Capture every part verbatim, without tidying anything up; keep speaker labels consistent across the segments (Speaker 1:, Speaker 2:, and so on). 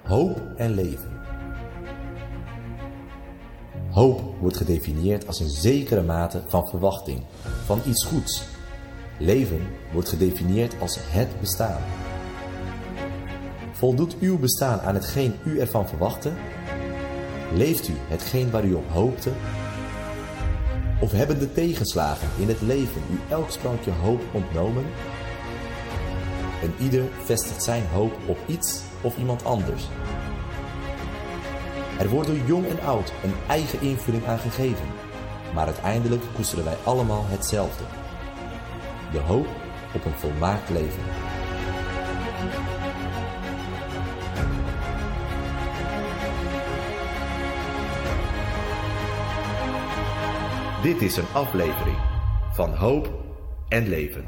Speaker 1: Hoop en leven. Hoop wordt gedefinieerd als een zekere mate van verwachting, van iets goeds. Leven wordt gedefinieerd als het bestaan. Voldoet uw bestaan aan hetgeen u ervan verwachtte? Leeft u hetgeen waar u op hoopte? Of hebben de tegenslagen in het leven u elk sprankje hoop ontnomen? En ieder vestigt zijn hoop op iets of iemand anders. Er wordt door jong en oud een eigen invulling aan gegeven, maar uiteindelijk koesteren wij allemaal hetzelfde. De hoop op een volmaakt leven. Dit is een aflevering van Hoop en Leven.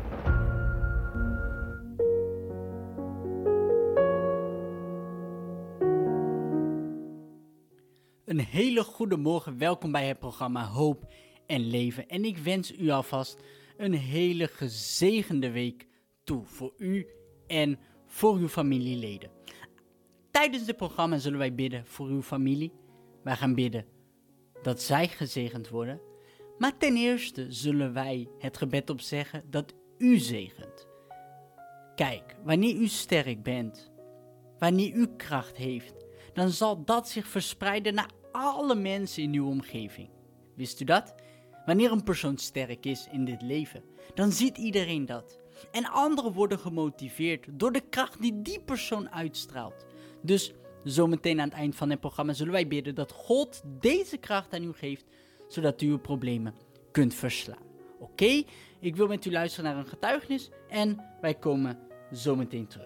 Speaker 2: Een hele goede morgen, welkom bij het programma Hoop en Leven. En ik wens u alvast een hele gezegende week toe voor u en voor uw familieleden. Tijdens dit programma zullen wij bidden voor uw familie. Wij gaan bidden dat zij gezegend worden. Maar ten eerste zullen wij het gebed opzeggen dat u zegent. Kijk, wanneer u sterk bent, wanneer u kracht heeft, dan zal dat zich verspreiden naar alle mensen in uw omgeving. Wist u dat? Wanneer een persoon sterk is in dit leven, dan ziet iedereen dat. En anderen worden gemotiveerd door de kracht die die persoon uitstraalt. Dus zometeen aan het eind van het programma zullen wij bidden dat God deze kracht aan u geeft, zodat u uw problemen kunt verslaan. Oké, okay? Ik wil met u luisteren naar een getuigenis en wij komen zometeen terug.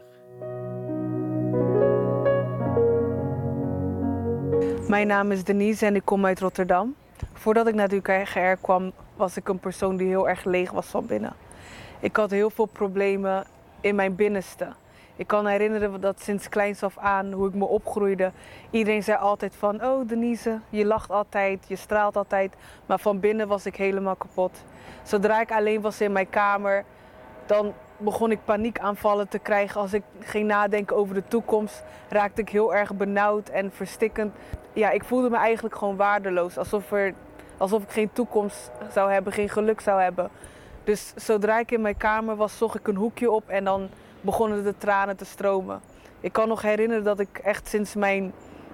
Speaker 3: Mijn naam is Denise en ik kom uit Rotterdam. Voordat ik naar de U K G R kwam, was ik een persoon die heel erg leeg was van binnen. Ik had heel veel problemen in mijn binnenste. Ik kan herinneren dat sinds kleins af aan, hoe ik me opgroeide, iedereen zei altijd van, oh Denise, je lacht altijd, je straalt altijd. Maar van binnen was ik helemaal kapot. Zodra ik alleen was in mijn kamer, dan begon ik paniekaanvallen te krijgen. Als ik ging nadenken over de toekomst, raakte ik heel erg benauwd en verstikkend. Ja, ik voelde me eigenlijk gewoon waardeloos, alsof, er, alsof ik geen toekomst zou hebben, geen geluk zou hebben. Dus zodra ik in mijn kamer was, zocht ik een hoekje op en dan begonnen de tranen te stromen. Ik kan nog herinneren dat ik echt sinds mijn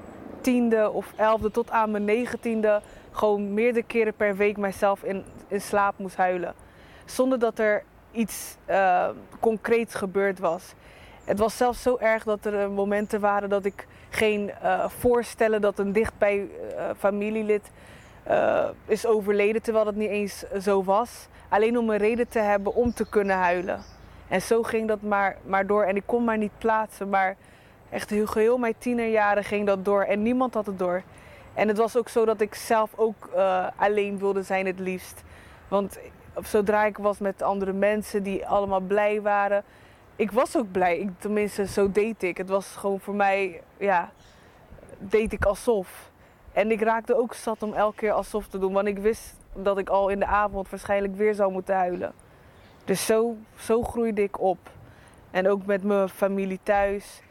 Speaker 3: tiende of elfde tot aan mijn negentiende gewoon meerdere keren per week mijzelf in, in slaap moest huilen. Zonder dat er iets uh, concreets gebeurd was. Het was zelfs zo erg dat er momenten waren dat ik geen uh, voorstellen dat een dichtbij uh, familielid uh, is overleden, terwijl dat niet eens zo was. Alleen om een reden te hebben om te kunnen huilen. En zo ging dat maar, maar door. En ik kon maar niet plaatsen, maar echt heel geheel mijn tienerjaren ging dat door. En niemand had het door. En het was ook zo dat ik zelf ook uh, alleen wilde zijn het liefst. Want zodra ik was met andere mensen die allemaal blij waren, ik was ook blij. Ik, tenminste, zo deed ik. Het was gewoon voor mij, ja, deed ik alsof. En ik raakte ook zat om elke keer alsof te doen. Want ik wist dat ik al in de avond waarschijnlijk weer zou moeten huilen. Dus zo, zo groeide ik op. En ook met mijn familie thuis.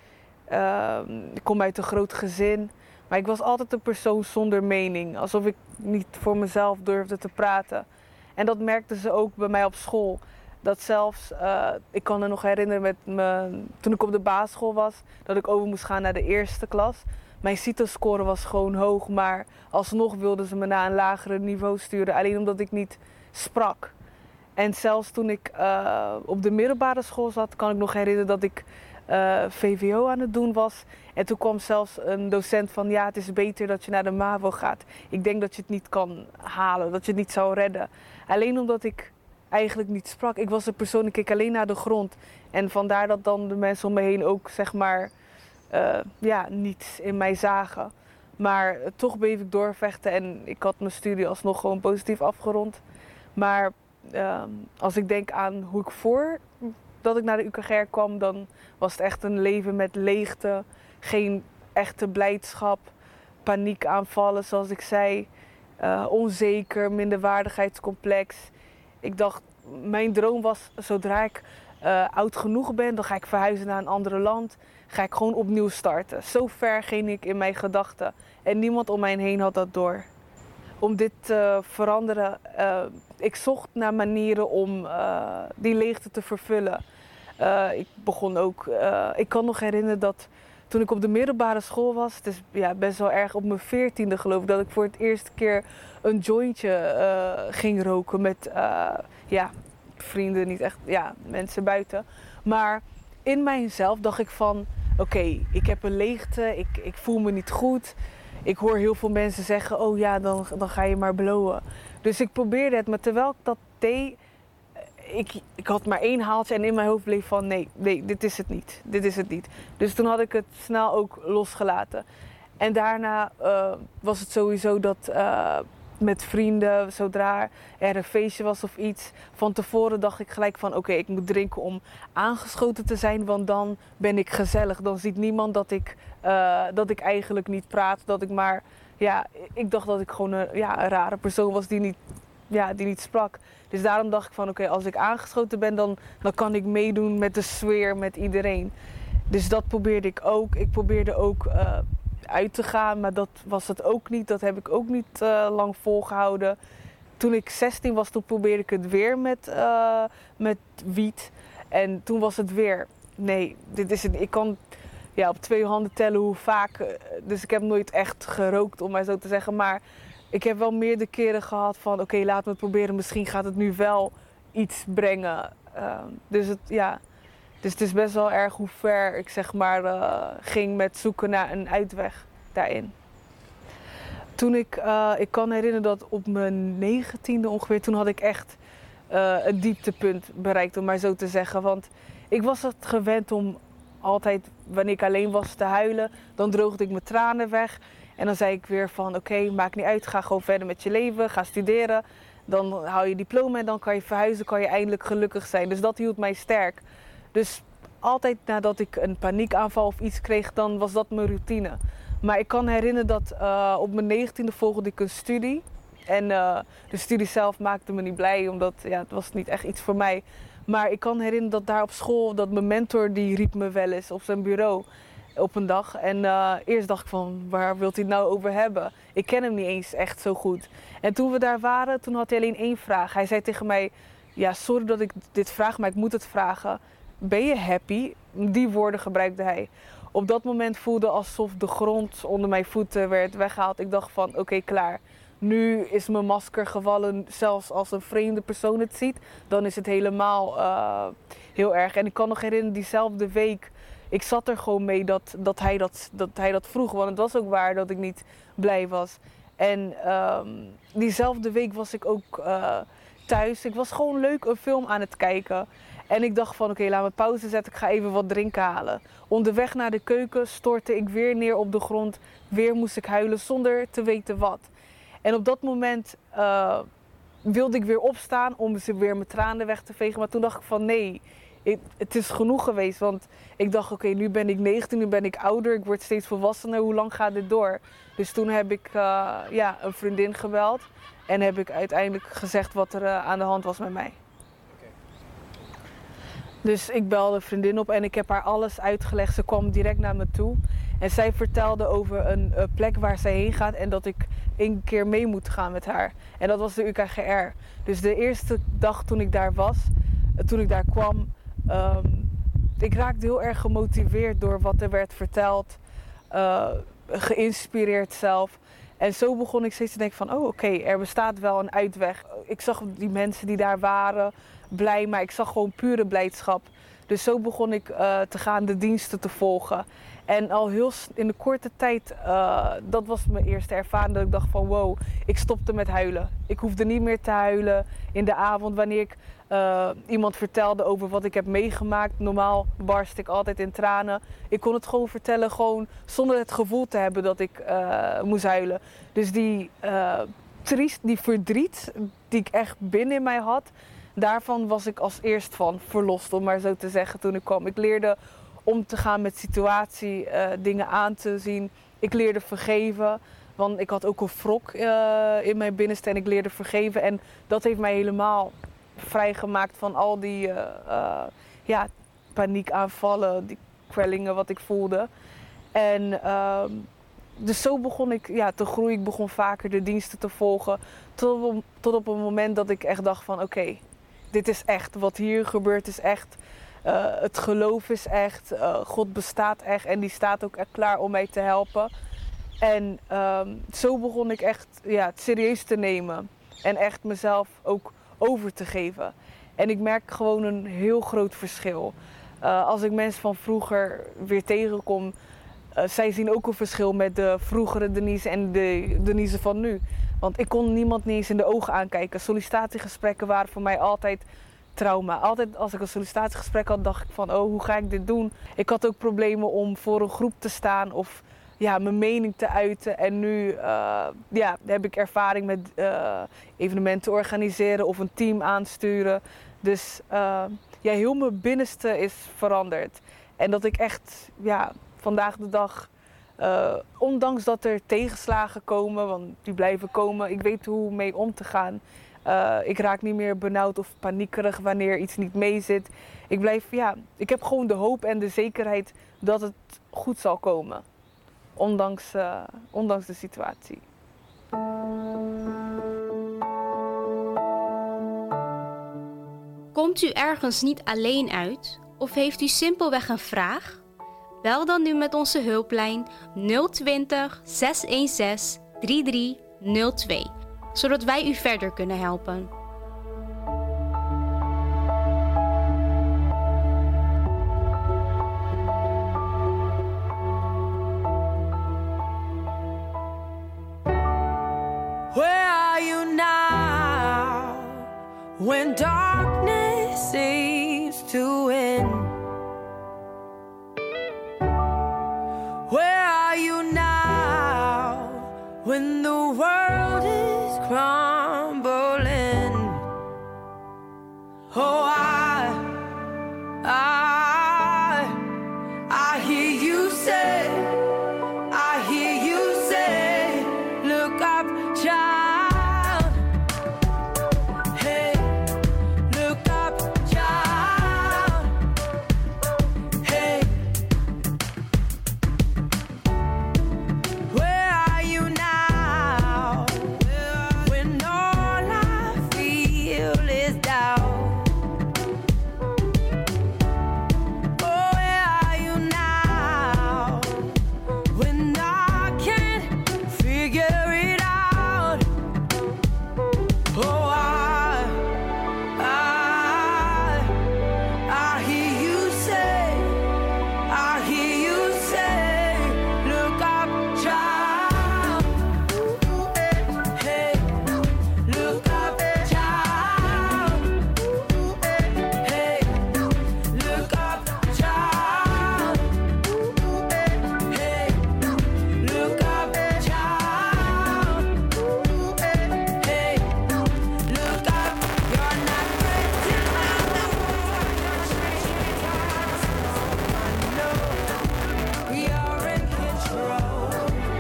Speaker 3: Uh, ik kom uit een groot gezin. Maar ik was altijd een persoon zonder mening. Alsof ik niet voor mezelf durfde te praten. En dat merkten ze ook bij mij op school. Dat zelfs, uh, ik kan me nog herinneren met me, toen ik op de basisschool was, dat ik over moest gaan naar de eerste klas. Mijn CITO-score was gewoon hoog, maar alsnog wilden ze me naar een lagere niveau sturen. Alleen omdat ik niet sprak. En zelfs toen ik uh, op de middelbare school zat, kan ik nog herinneren dat ik uh, V W O aan het doen was. En toen kwam zelfs een docent van, ja, het is beter dat je naar de MAVO gaat. Ik denk dat je het niet kan halen, dat je het niet zou redden. Alleen omdat ik eigenlijk niet sprak. Ik was een persoon, ik keek alleen naar de grond. En vandaar dat dan de mensen om me heen ook, zeg maar, uh, ja, niets in mij zagen. Maar uh, toch bleef ik doorvechten en ik had mijn studie alsnog gewoon positief afgerond. Maar uh, als ik denk aan hoe ik voor dat ik naar de U K G R kwam, dan was het echt een leven met leegte, geen echte blijdschap, paniekaanvallen zoals ik zei, uh, onzeker, minderwaardigheidscomplex. Ik dacht, mijn droom was zodra ik uh, oud genoeg ben, dan ga ik verhuizen naar een ander land. Ga ik gewoon opnieuw starten. Zo ver ging ik in mijn gedachten. En niemand om mij heen had dat door. Om dit te veranderen, uh, ik zocht naar manieren om uh, die leegte te vervullen. Uh, ik begon ook, uh, ik kan nog herinneren dat toen ik op de middelbare school was, het is ja, best wel erg op mijn veertiende geloof ik, dat ik voor het eerste keer een jointje uh, ging roken met uh, ja, vrienden, niet echt, ja, mensen buiten. Maar in mijzelf dacht ik van, oké, okay, ik heb een leegte, ik, ik voel me niet goed. Ik hoor heel veel mensen zeggen, oh ja, dan, dan ga je maar blowen. Dus ik probeerde het, maar terwijl ik dat deed, ik, ik had maar één haaltje en in mijn hoofd bleef van, nee, nee, dit is het niet, dit is het niet. Dus toen had ik het snel ook losgelaten. En daarna uh, was het sowieso dat uh, met vrienden, zodra er een feestje was of iets, van tevoren dacht ik gelijk van, oké, okay, ik moet drinken om aangeschoten te zijn, want dan ben ik gezellig. Dan ziet niemand dat ik, uh, dat ik eigenlijk niet praat, dat ik maar, ja, ik dacht dat ik gewoon een, ja, een rare persoon was die niet, ja, die niet sprak. Dus daarom dacht ik van, oké, okay, als ik aangeschoten ben, dan, dan kan ik meedoen met de sfeer, met iedereen. Dus dat probeerde ik ook. Ik probeerde ook uh, uit te gaan, maar dat was het ook niet. Dat heb ik ook niet uh, lang volgehouden. Toen ik zestien was, toen probeerde ik het weer met, uh, met wiet. En toen was het weer, nee, dit is het. Ik kan ja, op twee handen tellen hoe vaak. Uh, dus ik heb nooit echt gerookt, om maar zo te zeggen. Maar ik heb wel meerdere keren gehad van, oké, okay, laten we het proberen. Misschien gaat het nu wel iets brengen. Uh, dus, het, ja. dus het is best wel erg hoe ver ik zeg maar uh, ging met zoeken naar een uitweg daarin. Toen ik, uh, ik kan herinneren dat op mijn negentiende ongeveer, toen had ik echt uh, een dieptepunt bereikt, om maar zo te zeggen. Want ik was het gewend om altijd, wanneer ik alleen was, te huilen. Dan droogde ik mijn tranen weg. En dan zei ik weer van, oké, okay, maakt niet uit, ga gewoon verder met je leven, ga studeren. Dan haal je diploma en dan kan je verhuizen, kan je eindelijk gelukkig zijn. Dus dat hield mij sterk. Dus altijd nadat ik een paniekaanval of iets kreeg, dan was dat mijn routine. Maar ik kan herinneren dat uh, op mijn negentiende volgde ik een studie. En uh, de studie zelf maakte me niet blij, omdat ja, het was niet echt iets voor mij. Maar ik kan herinneren dat daar op school, dat mijn mentor, die riep me wel eens op zijn bureau op een dag. En uh, eerst dacht ik van, waar wilt hij het nou over hebben? Ik ken hem niet eens echt zo goed. En toen we daar waren, toen had hij alleen één vraag. Hij zei tegen mij, ja, sorry dat ik dit vraag, maar ik moet het vragen. Ben je happy? Die woorden gebruikte hij. Op dat moment voelde alsof de grond onder mijn voeten werd weggehaald. Ik dacht van, oké, okay, klaar. Nu is mijn masker gevallen, zelfs als een vreemde persoon het ziet. Dan is het helemaal uh, heel erg. En ik kan nog herinneren, diezelfde week, ik zat er gewoon mee dat, dat, hij dat, dat hij dat vroeg. Want het was ook waar dat ik niet blij was. En um, diezelfde week was ik ook uh, thuis. Ik was gewoon leuk een film aan het kijken. En ik dacht van, oké, okay, laat me pauze zetten, ik ga even wat drinken halen. Onderweg naar de keuken stortte ik weer neer op de grond. Weer moest ik huilen zonder te weten wat. En op dat moment uh, wilde ik weer opstaan om weer mijn tranen weg te vegen. Maar toen dacht ik van, nee, ik, het is genoeg geweest. Want ik dacht, oké, okay, nu ben ik negentien, nu ben ik ouder, ik word steeds volwassener. Hoe lang gaat dit door? Dus toen heb ik uh, ja, een vriendin gebeld. En heb ik uiteindelijk gezegd wat er uh, aan de hand was met mij. Dus ik belde een vriendin op en ik heb haar alles uitgelegd. Ze kwam direct naar me toe. En zij vertelde over een uh, plek waar zij heen gaat en dat ik één keer mee moet gaan met haar. En dat was de U K G R. Dus de eerste dag toen ik daar was, uh, toen ik daar kwam, um, ik raakte heel erg gemotiveerd door wat er werd verteld. Uh, geïnspireerd zelf. En zo begon ik steeds te denken van, oh oké, okay, er bestaat wel een uitweg. Ik zag die mensen die daar waren blij, maar ik zag gewoon pure blijdschap. Dus zo begon ik uh, te gaan de diensten te volgen. En al heel in de korte tijd, uh, dat was mijn eerste ervaring, dat ik dacht van wow, ik stopte met huilen. Ik hoefde niet meer te huilen in de avond wanneer ik uh, iemand vertelde over wat ik heb meegemaakt. Normaal barst ik altijd in tranen. Ik kon het gewoon vertellen, gewoon zonder het gevoel te hebben dat ik uh, moest huilen. Dus die, uh, triest, die verdriet die ik echt binnen in mij had, daarvan was ik als eerst van verlost, om maar zo te zeggen, toen ik kwam. Ik leerde om te gaan met situatie, uh, dingen aan te zien. Ik leerde vergeven, want ik had ook een wrok uh, in mijn binnenste en ik leerde vergeven. En dat heeft mij helemaal vrijgemaakt van al die uh, uh, ja, paniekaanvallen, die kwellingen wat ik voelde. En uh, dus zo begon ik ja, te groeien. Ik begon vaker de diensten te volgen. Tot op, tot op een moment dat ik echt dacht van oké, okay, dit is echt. Wat hier gebeurt is echt. Uh, het geloof is echt. Uh, God bestaat echt. En die staat ook echt klaar om mij te helpen. En uh, zo begon ik echt ja, het serieus te nemen. En echt mezelf ook over te geven. En ik merk gewoon een heel groot verschil. Uh, als ik mensen van vroeger weer tegenkom, uh, zij zien ook een verschil met de vroegere Denise en de Denise van nu. Want ik kon niemand niet eens in de ogen aankijken. Sollicitatiegesprekken waren voor mij altijd trauma. Altijd als ik een sollicitatiegesprek had, dacht ik van, oh, hoe ga ik dit doen? Ik had ook problemen om voor een groep te staan of ja, mijn mening te uiten. En nu uh, ja, heb ik ervaring met uh, evenementen organiseren of een team aansturen. Dus uh, ja, heel mijn binnenste is veranderd. En dat ik echt ja, vandaag de dag, uh, ondanks dat er tegenslagen komen, want die blijven komen, ik weet hoe mee om te gaan. Uh, ik raak niet meer benauwd of paniekerig wanneer iets niet meezit. Ik blijf, ja, ik heb gewoon de hoop en de zekerheid dat het goed zal komen. Ondanks, uh, ondanks de situatie.
Speaker 4: Komt u ergens niet alleen uit of heeft u simpelweg een vraag? Bel dan nu met onze hulplijn nul twintig, zes een zes, drie drie nul twee, zodat wij u verder kunnen helpen.
Speaker 5: Where are you now when darkness seems to win? Where are you now when the world is crumbling? Oh, I, I, I hear you say, I hear you say, look up, child. Hey, look up, child. Hey, where are you now when all I feel is doubt? Oh, where are you now when I can't figure it out? Oh, I, I, I hear you say, I hear you say, look up, child. Hey, look up, child. Hey, look up, child. Hey, look up, child. Hey, look up, you're not written out. You're in control.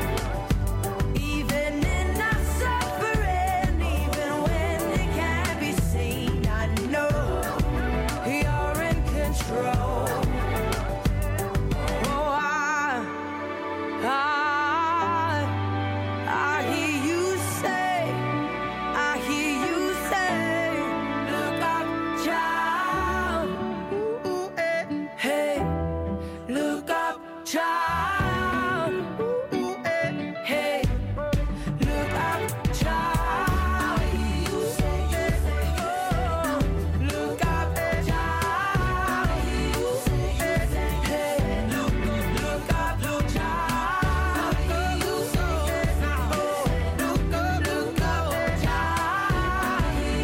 Speaker 5: Even in our suffering, even when it can't be seen, I know you're in control. Oh, I, I, I hear you say, I hear you say, look up, child. Hey, look up, child. Hey, look up, child. Oh, look up, child. Hey, look, look up, look, child. Oh, look up, look up, child.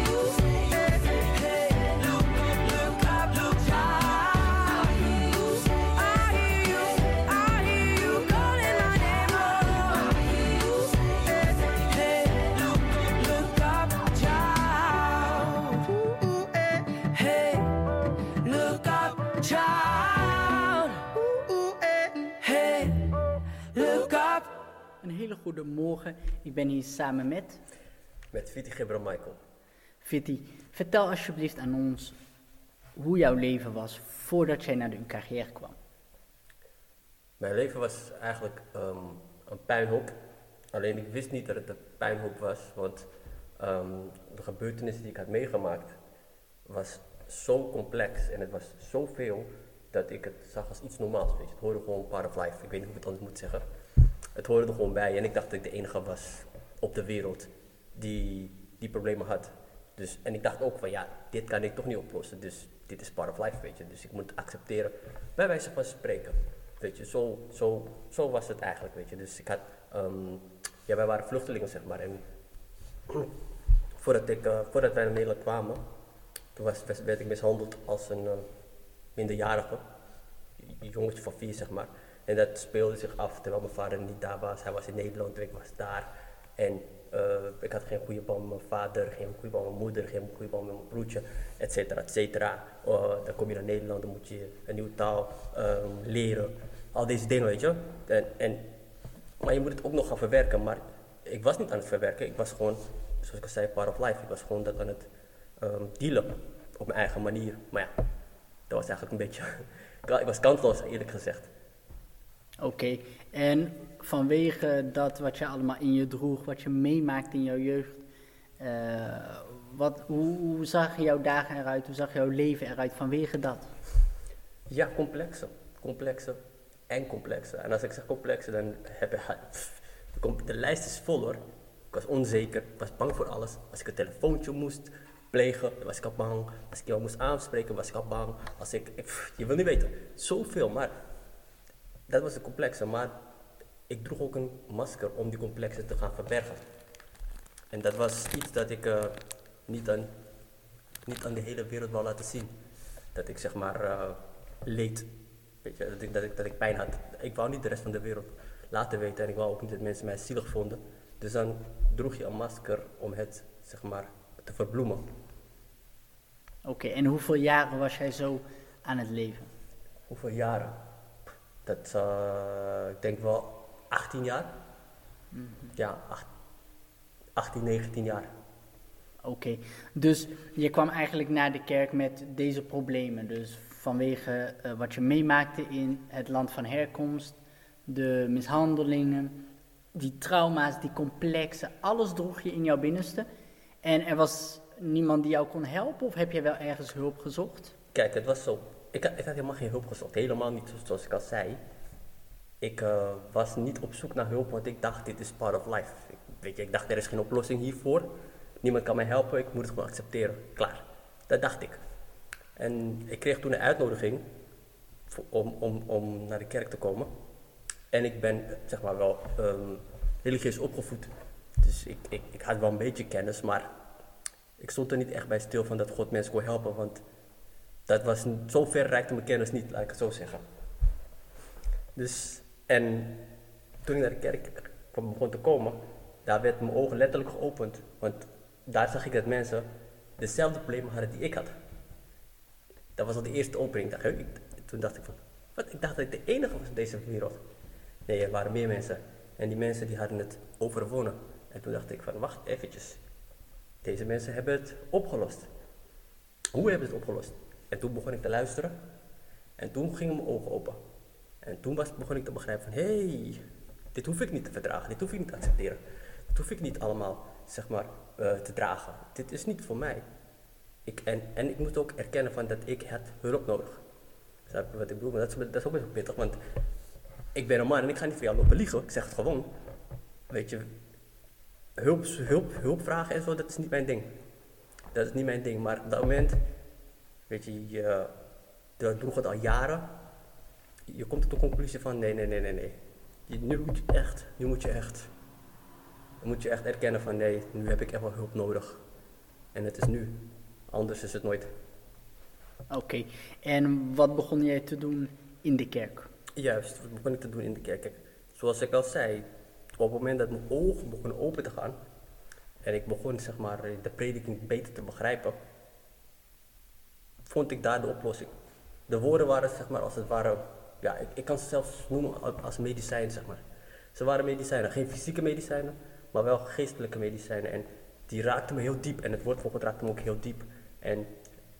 Speaker 5: Hey, look, look up, look, child. I hear you, I hear you calling my name. Oh, hey, look, look up, child. Hey, look up, child. Hey, look up.
Speaker 2: Een hele goede morgen. Ik ben hier samen met
Speaker 6: Met Viti Gibran Michael.
Speaker 2: Viti. Vertel alsjeblieft aan ons, hoe jouw leven was voordat jij naar de U K G R kwam.
Speaker 6: Mijn leven was eigenlijk ehm, een puinhoop. Alleen ik wist niet dat het een puinhoop was, want ehm, de gebeurtenissen die ik had meegemaakt was zo complex en het was zoveel dat ik het zag als iets normaals. Weet je. Het hoorde gewoon part of life. Ik weet niet hoe ik het anders moet zeggen. Het hoorde er gewoon bij en ik dacht dat ik de enige was op de wereld die die problemen had. Dus, en ik dacht ook van ja, dit kan ik toch niet oplossen, dus dit is part of life, weet je. Dus ik moet het accepteren, bij wijze van spreken. Weet je, zo, zo, zo was het eigenlijk, weet je. Dus ik had, um, ja, wij waren vluchtelingen, zeg maar. En voordat, ik, uh, voordat wij naar Nederland kwamen, toen was, werd ik mishandeld als een uh, minderjarige. Een jongetje van vier, zeg maar. En dat speelde zich af terwijl mijn vader niet daar was. Hij was in Nederland en ik was daar. En uh, ik had geen goede band met mijn vader, geen goede band met mijn moeder, geen goede band met mijn broertje, et cetera, et cetera. Uh, dan kom je naar Nederland, dan moet je een nieuwe taal um, leren. Al deze dingen, weet je. En, en, maar je moet het ook nog gaan verwerken. Maar ik was niet aan het verwerken. Ik was gewoon, zoals ik al zei, part of life. Ik was gewoon dat aan het um, dealen op mijn eigen manier. Maar ja, dat was eigenlijk een beetje... ik was kansloos, eerlijk gezegd.
Speaker 2: Oké, okay. En vanwege dat wat je allemaal in je droeg, wat je meemaakt in jouw jeugd, uh, wat, hoe, hoe zag jouw dagen eruit, hoe zag jouw leven eruit vanwege dat?
Speaker 6: Ja, complexer. Complexer en complexer. En als ik zeg complexer, dan heb je... Pff, de, de lijst is vol hoor. Ik was onzeker, ik was bang voor alles. Als ik een telefoontje moest plegen, was ik al bang. Als ik jou moest aanspreken, was ik al bang. Als ik... ik pff, je wil niet weten. Zoveel, maar... Dat was de complexe, maar ik droeg ook een masker om die complexe te gaan verbergen. En dat was iets dat ik uh, niet, aan, niet aan de hele wereld wou laten zien. Dat ik zeg maar uh, leed, weet je, dat ik, dat, ik, dat ik pijn had. Ik wou niet de rest van de wereld laten weten en ik wou ook niet dat mensen mij zielig vonden. Dus dan droeg je een masker om het zeg maar te verbloemen.
Speaker 2: Oké, okay, en hoeveel jaren was jij zo aan het leven?
Speaker 6: Hoeveel jaren? Dat, uh, ik denk wel achttien jaar. Mm-hmm. Ja, achttien, negentien jaar.
Speaker 2: Oké, okay. Dus je kwam eigenlijk naar de kerk met deze problemen. Dus vanwege uh, wat je meemaakte in het land van herkomst, de mishandelingen, die trauma's, die complexen, alles droeg je in jouw binnenste. En er was niemand die jou kon helpen of heb je wel ergens hulp gezocht?
Speaker 6: Kijk, het was zo. Ik had, ik had helemaal geen hulp gezocht, helemaal niet zoals ik al zei. Ik uh, was niet op zoek naar hulp, want ik dacht, dit is part of life. Ik, weet je, ik dacht, er is geen oplossing hiervoor. Niemand kan mij helpen, ik moet het gewoon accepteren. Klaar. Dat dacht ik. En ik kreeg toen een uitnodiging voor, om, om, om naar de kerk te komen. En ik ben, zeg maar, wel um, religieus opgevoed. Dus ik, ik, ik had wel een beetje kennis, maar ik stond er niet echt bij stil van dat God mensen kon helpen, want... Dat was, zo ver reikte mijn kennis niet, laat ik het zo zeggen. Dus, en toen ik naar de kerk begon te komen, daar werd mijn ogen letterlijk geopend. Want daar zag ik dat mensen dezelfde problemen hadden die ik had. Dat was al de eerste opening. Dacht ik, toen dacht ik van, wat? Ik dacht dat ik de enige was in deze wereld. Nee, er waren meer mensen. En die mensen die hadden het overwonnen. En toen dacht ik van, wacht eventjes. Deze mensen hebben het opgelost. Hoe hebben ze het opgelost? En toen begon ik te luisteren. En toen gingen mijn ogen open. En toen was, begon ik te begrijpen van... Hé, hey, dit hoef ik niet te verdragen. Dit hoef ik niet te accepteren. Dit hoef ik niet allemaal, zeg maar, uh, te dragen. Dit is niet voor mij. Ik, en, en ik moest ook erkennen van dat ik had hulp nodig. Snap je wat ik bedoel? Maar dat, is, dat is ook best wel pittig. Want ik ben een man en ik ga niet voor jou lopen liegen. Ik zeg het gewoon. Weet je... Hulp, hulp, hulp vragen en zo, dat is niet mijn ding. Dat is niet mijn ding. Maar op dat moment... Weet je, je, je droeg het al jaren. Je komt tot de conclusie van nee, nee, nee, nee, nee. Je, nu moet je echt, nu moet je echt. Dan moet je echt erkennen van nee, nu heb ik echt wel hulp nodig. En het is nu. Anders is het nooit.
Speaker 2: Oké, okay. En wat begon jij te doen in de kerk?
Speaker 6: Juist, wat begon ik te doen in de kerk? Kijk, zoals ik al zei, op het moment dat mijn ogen begonnen open te gaan. En ik begon, zeg maar, de prediking beter te begrijpen. Vond ik daar de oplossing. De woorden waren, zeg maar, als het ware, ja, ik, ik kan ze zelfs noemen als medicijnen, zeg maar. Ze waren medicijnen, geen fysieke medicijnen, maar wel geestelijke medicijnen. En die raakten me heel diep en het woord van God raakte me ook heel diep. En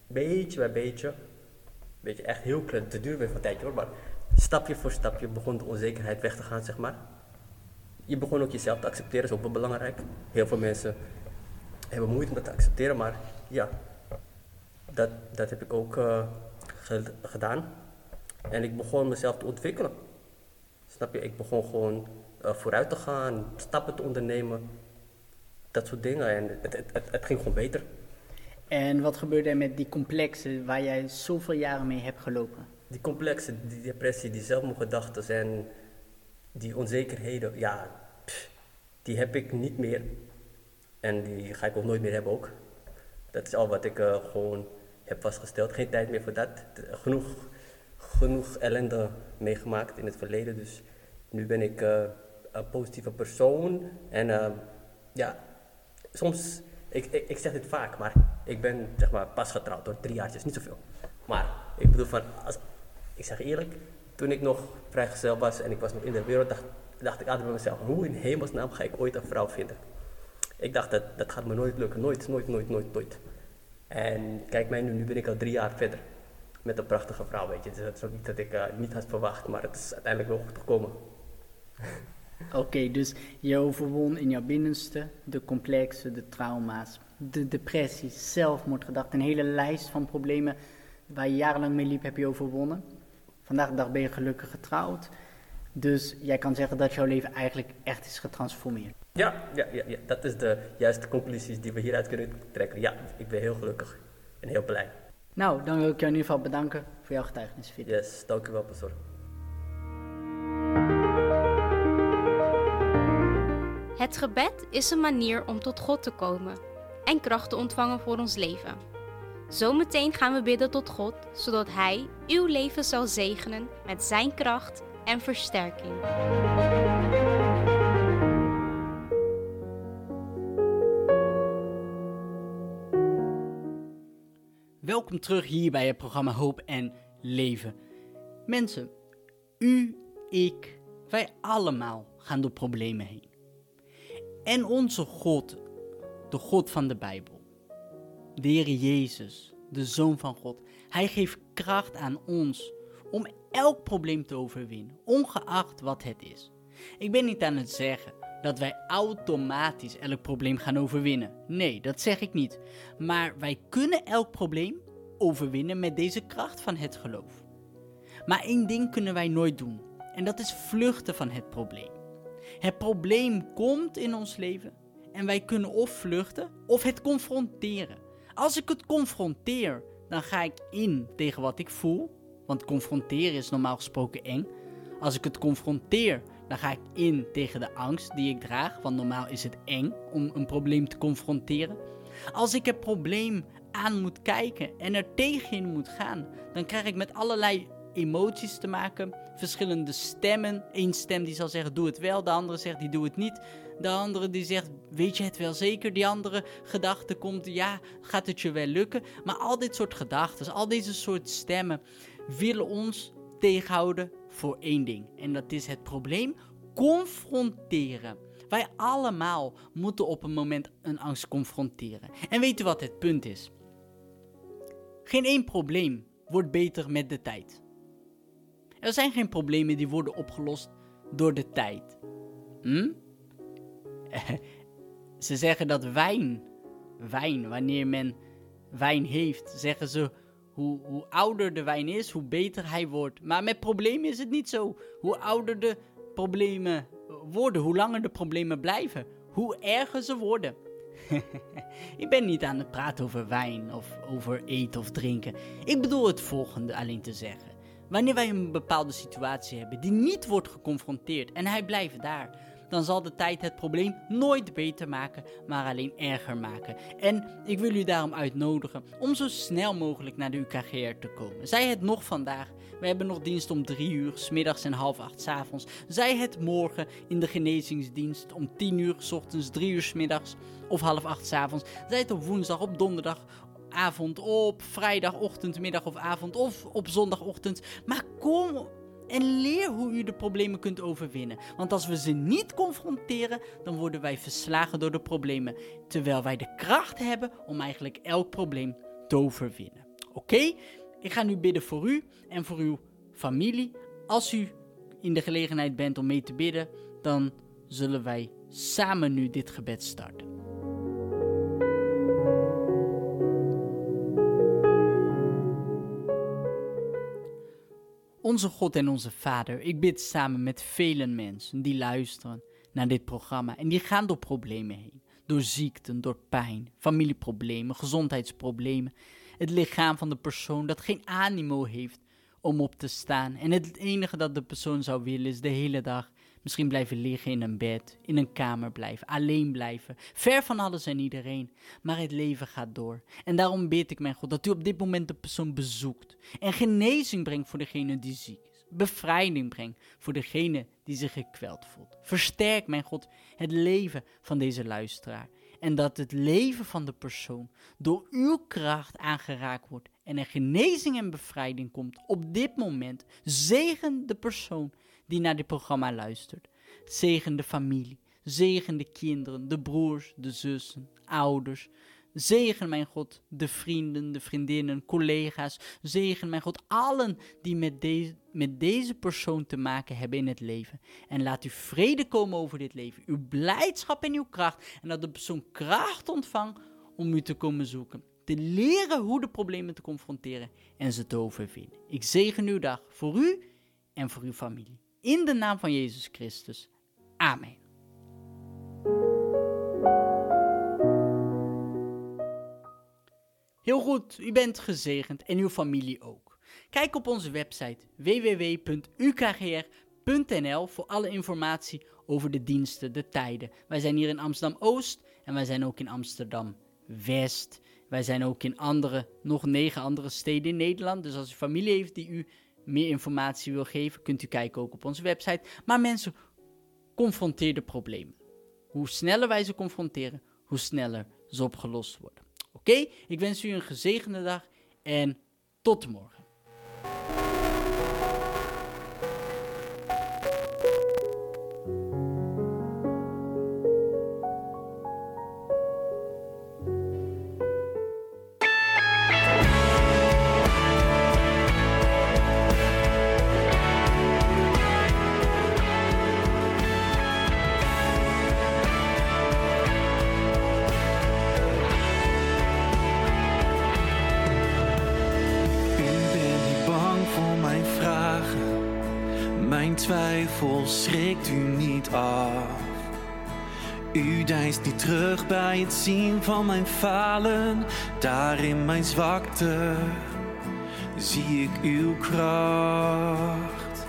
Speaker 6: beetje bij beetje, beetje echt heel klein, het duurde weer van een tijdje hoor, maar stapje voor stapje begon de onzekerheid weg te gaan, zeg maar. Je begon ook jezelf te accepteren, is ook wel belangrijk. Heel veel mensen hebben moeite met te accepteren, maar ja, dat, dat heb ik ook uh, ge- gedaan. En ik begon mezelf te ontwikkelen. Snap je? Ik begon gewoon uh, vooruit te gaan, stappen te ondernemen, dat soort dingen. En het, het, het, het ging gewoon beter.
Speaker 2: En wat gebeurde er met die complexen waar jij zoveel jaren mee hebt gelopen?
Speaker 6: Die complexe, die depressie, die zelfmoordgedachten en die onzekerheden, ja, pff, die heb ik niet meer. En die ga ik ook nooit meer hebben ook. Dat is al wat ik uh, gewoon heb vastgesteld. Geen tijd meer voor dat. Genoeg, genoeg ellende meegemaakt in het verleden. Dus nu ben ik uh, een positieve persoon. En uh, ja, soms, ik, ik, ik zeg dit vaak, maar ik ben zeg maar pas getrouwd door drie jaartjes, niet zoveel. Maar ik bedoel van, als, ik zeg eerlijk, toen ik nog vrijgezel was en ik was nog in de wereld, dacht, dacht ik altijd bij mezelf, hoe in hemelsnaam ga ik ooit een vrouw vinden? Ik dacht, dat, dat gaat me nooit lukken, nooit, nooit, nooit, nooit, nooit. En kijk mij nu, nu ben ik al drie jaar verder met een prachtige vrouw, weet je. Dus dat is ook niet dat ik uh, niet had verwacht, maar het is uiteindelijk wel goed gekomen.
Speaker 2: Oké, okay, dus je overwon in jouw binnenste de complexen, de trauma's, de depressies, zelfmoordgedachten, een hele lijst van problemen waar je jarenlang mee liep, heb je overwonnen. Vandaag de dag ben je gelukkig getrouwd. Dus jij kan zeggen dat jouw leven eigenlijk echt is getransformeerd.
Speaker 6: Ja, ja, ja, ja, dat is de juiste conclusies die we hieruit kunnen trekken. Ja, ik ben heel gelukkig en heel blij.
Speaker 2: Nou, dan wil ik jou in ieder geval bedanken voor jouw getuigenis, Fit.
Speaker 6: Yes, dank u wel, pastor.
Speaker 4: Het gebed is een manier om tot God te komen en kracht te ontvangen voor ons leven. Zometeen gaan we bidden tot God, zodat Hij uw leven zal zegenen met zijn kracht en versterking.
Speaker 2: Welkom terug hier bij het programma Hoop en Leven. Mensen, u, ik, wij allemaal gaan door problemen heen. En onze God, de God van de Bijbel, de Heer Jezus, de Zoon van God, Hij geeft kracht aan ons om elk probleem te overwinnen, ongeacht wat het is. Ik ben niet aan het zeggen dat wij automatisch elk probleem gaan overwinnen. Nee, dat zeg ik niet. Maar wij kunnen elk probleem overwinnen met deze kracht van het geloof. Maar één ding kunnen wij nooit doen. En dat is vluchten van het probleem. Het probleem komt in ons leven en wij kunnen of vluchten of het confronteren. Als ik het confronteer, dan ga ik in tegen wat ik voel. Want confronteren is normaal gesproken eng. Als ik het confronteer, dan ga ik in tegen de angst die ik draag. Want normaal is het eng om een probleem te confronteren. Als ik het probleem aan moet kijken en er tegenin moet gaan, dan krijg ik met allerlei emoties te maken. Verschillende stemmen. Eén stem die zal zeggen, doe het wel. De andere zegt, die doe het niet. De andere die zegt, weet je het wel zeker? Die andere gedachte komt, ja, gaat het je wel lukken? Maar al dit soort gedachten, al deze soort stemmen willen ons tegenhouden voor één ding. En dat is het probleem confronteren. Wij allemaal moeten op een moment een angst confronteren. En weet u wat het punt is? Geen één probleem wordt beter met de tijd. Er zijn geen problemen die worden opgelost door de tijd. Hm? Ze zeggen dat wijn, wijn, wanneer men wijn heeft, zeggen ze, hoe, hoe ouder de wijn is, hoe beter hij wordt. Maar met problemen is het niet zo. Hoe ouder de problemen worden, hoe langer de problemen blijven, hoe erger ze worden. Ik ben niet aan het praten over wijn of over eten of drinken. Ik bedoel het volgende alleen te zeggen. Wanneer wij een bepaalde situatie hebben die niet wordt geconfronteerd en hij blijft daar, dan zal de tijd het probleem nooit beter maken, maar alleen erger maken. En ik wil u daarom uitnodigen om zo snel mogelijk naar de U K G R te komen. Zij het nog vandaag. We hebben nog dienst om drie uur, 's middags en half acht 's avonds. Zij het morgen in de genezingsdienst om tien uur 's ochtends, drie uur 's middags of half acht 's avonds. Zij het op woensdag, op donderdag, avond, op vrijdagochtend, middag of avond of op zondagochtend. Maar kom en leer hoe u de problemen kunt overwinnen. Want als we ze niet confronteren, dan worden wij verslagen door de problemen. Terwijl wij de kracht hebben om eigenlijk elk probleem te overwinnen. Oké? Ik ga nu bidden voor u en voor uw familie. Als u in de gelegenheid bent om mee te bidden, dan zullen wij samen nu dit gebed starten. Onze God en onze Vader, ik bid samen met vele mensen die luisteren naar dit programma en die gaan door problemen heen. Door ziekten, door pijn, familieproblemen, gezondheidsproblemen. Het lichaam van de persoon dat geen animo heeft om op te staan. En het enige dat de persoon zou willen is de hele dag misschien blijven liggen in een bed, in een kamer blijven, alleen blijven. Ver van alles en iedereen. Maar het leven gaat door. En daarom bid ik, mijn God, dat u op dit moment de persoon bezoekt. En genezing brengt voor degene die ziek is. Bevrijding brengt voor degene die zich gekweld voelt. Versterk, mijn God, het leven van deze luisteraar. En dat het leven van de persoon door uw kracht aangeraakt wordt. En er genezing en bevrijding komt op dit moment. Zegen de persoon die naar dit programma luistert. Zegen de familie. Zegen de kinderen, de broers, de zussen, ouders. Zegen, mijn God, de vrienden, de vriendinnen, collega's. Zegen, mijn God, allen die met, deze, met deze persoon te maken hebben in het leven. En laat uw vrede komen over dit leven. Uw blijdschap en uw kracht. En dat de persoon kracht ontvangt om u te komen zoeken. Te leren hoe de problemen te confronteren en ze te overwinnen. Ik zegen uw dag voor u en voor uw familie. In de naam van Jezus Christus. Amen. Heel goed, u bent gezegend en uw familie ook. Kijk op onze website w w w punt u k g r punt n l voor alle informatie over de diensten, de tijden. Wij zijn hier in Amsterdam-Oost en wij zijn ook in Amsterdam-West. Wij zijn ook in andere, nog negen andere steden in Nederland. Dus als u familie heeft die u meer informatie wil geven, kunt u kijken ook op onze website. Maar mensen, confronteer de problemen. Hoe sneller wij ze confronteren, hoe sneller ze opgelost worden. Oké, okay? Ik wens u een gezegende dag en tot morgen.
Speaker 7: Twijfel schrikt u niet af. U deinst niet terug bij het zien van mijn falen. Daar in mijn zwakte zie ik uw kracht.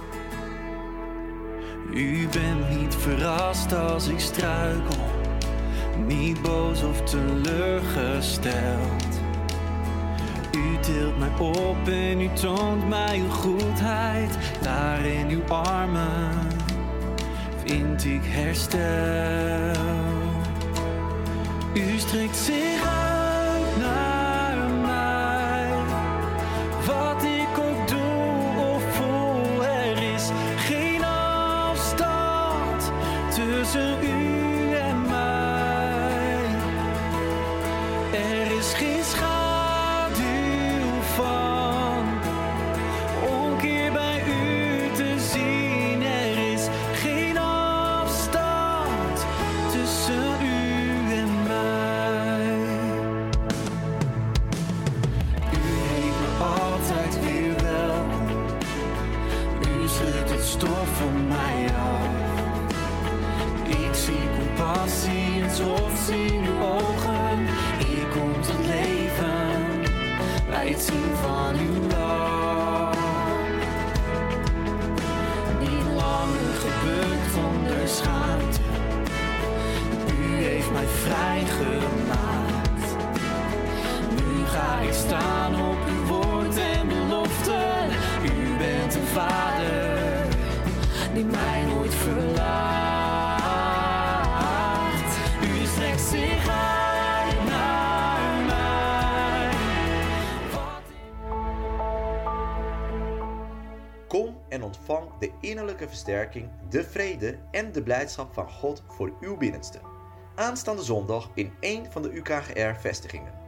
Speaker 7: U bent niet verrast als ik struikel, niet boos of teleurgesteld. U tilt mij op en u toont mij uw goedheid. Daar in uw armen vind ik herstel. U strekt zich uit naar mij. Wat ik ook doe of voel, er is geen afstand tussen u en mij. Er is geen schaduw van omkeer bij u te zien. Er is geen afstand tussen u en mij. U heet me altijd weer welkom. U schudt het stof van mij af. Ik zie compassie en trots in uw ogen. Hier komt het leven bij het zien van uw lach. Niet langer gebukt onder schaamte. U heeft mij vrijgemaakt. Nu ga ik staan op uw woord en belofte. U bent een vader die mij nooit verlaat. U strekt zich uit naar mij.
Speaker 1: Kom en ontvang de innerlijke versterking, de vrede en de blijdschap van God voor uw binnenste. Aanstaande zondag in één van de U K G R-vestigingen.